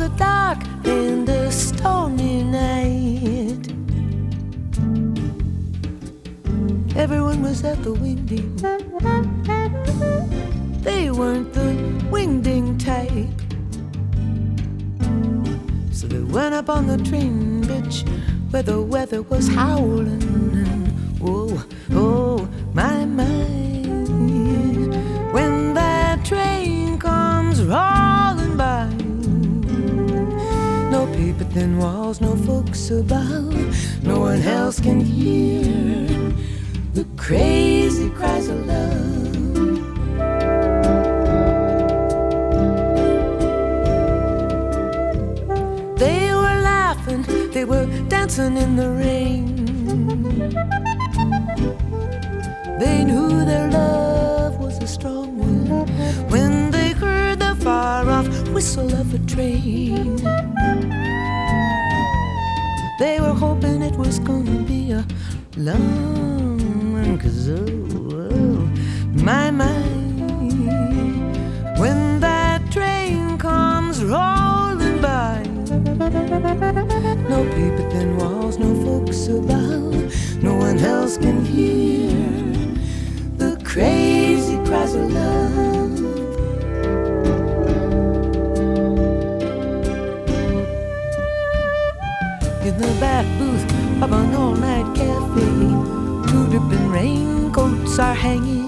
a dark and a stormy night. Everyone was at the wingding. They weren't the wingding type. So they went up on the train bridge where the weather was howling. And whoa, oh, my, when that train comes rolling by, no paper thin walls, no folks about, no one else can hear the crazy cries of love. They were laughing, they were dancing in the rain. They knew their love was a strong one when they heard the far-off whistle of a train. They were hoping it was gonna be a long one, 'cause oh, my, when that train comes rolling by, no paper thin walls, no folks about, no one else can hear the crazy cries of love. In the back booth of an all-night cafe, two dripping raincoats are hanging.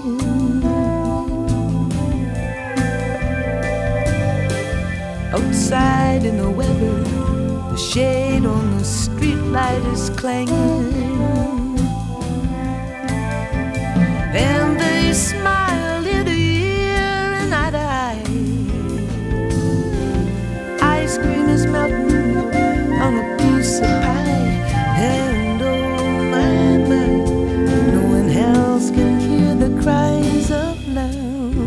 Outside in the weather, the shade on the street light is clanging. And they smile ear to ear and eye to eye. Ice cream is melting on a piece of pie. And oh my, no one else can hear the cries of love.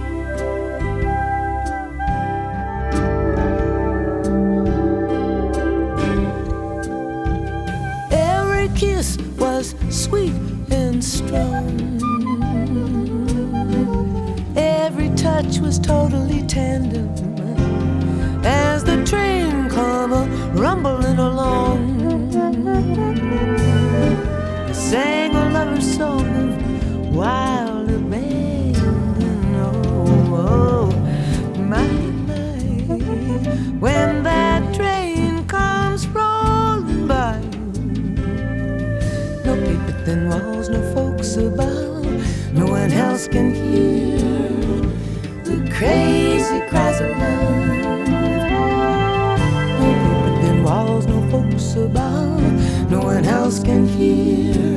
Every kiss was sweet and strong. Every touch was totally tender as the train come rumbling along. They sang a lover's song of wild abandon. Oh, my, when that train comes rolling by, no paper thin walls, no folks about, no one else can hear the crazy cries of love. No paper thin walls, no folks about, no one else can hear